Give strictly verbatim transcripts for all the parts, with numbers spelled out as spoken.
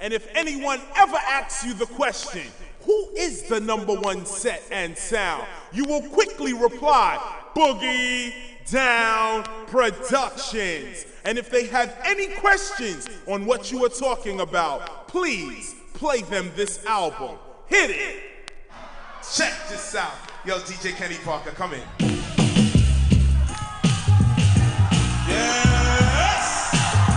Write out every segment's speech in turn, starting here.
And if anyone ever asks you the question, who is the number one set and sound, you will quickly reply, Boogie Down Productions. And if they have any questions on what you are talking about, please play them this album. Hit it! Check this out. Yo, D J Kenny Parker, come in. Yes!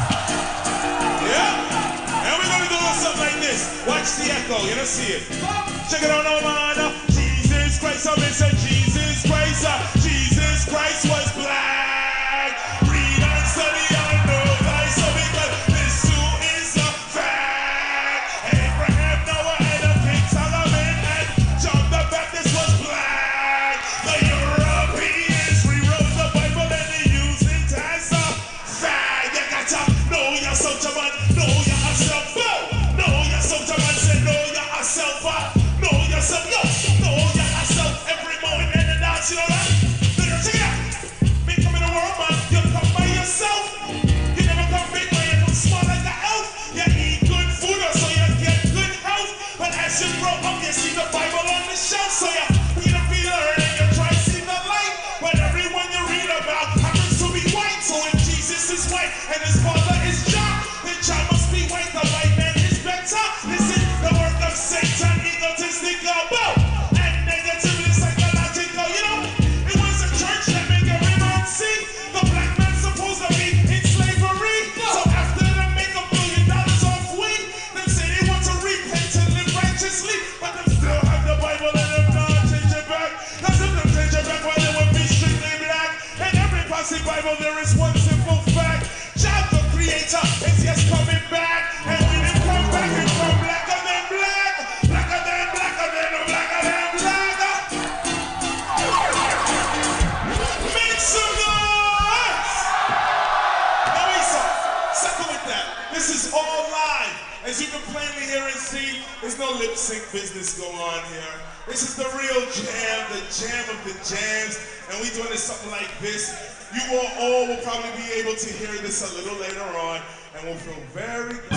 Yeah! And we're gonna do something like this. Watch the echo, you don't see it. Check it out, no man. Jesus Christ, I said Jesus Christ. uh, Jesus Christ was black. Read and study and know thyself, because this too is a fact. Abraham, Noah, and the King Solomon, and John the Baptist was black. The Europeans rewrote the Bible and they used it as a fact. You gotta know your soldier man, know yourself. Know your soldier man, say know yourself. Know yourself, yo, know yourself. Every moment and the dance, you know that? Check it out. Me come in the world, man, you come by yourself. You never come big, man, you come small like an elf. You eat good food so you get good health. But as you grow up, you see the Bible on the shelf. So you read a be learning, you try to see the light. But everyone you read about happens to be white. So if Jesus is white and his father is John, then John must be white. The white man is better. This is the work of Satan, egotistic about. And negatively psychological, you know. It was a church that made every man see the black man supposed to be in slavery. So after they make a billion dollars off weed, them say they want to repent and live righteously, but them still have the Bible and them not change it back. Cause if them change it back, well, they would be strictly black. And every passing Bible, there is one simple fact. God the Creator is yes coming back. And when him come back, he come blacker than black. Blacker than blacker than blacker than black. Make some noise! Now Isa, second with that. This is all live. As you can plainly hear and see, there's no lip sync business going on here. This is the real jam, the jam of the jams. And we doing this something like this. You all, all will probably be able to hear this a little later on, and will feel very good.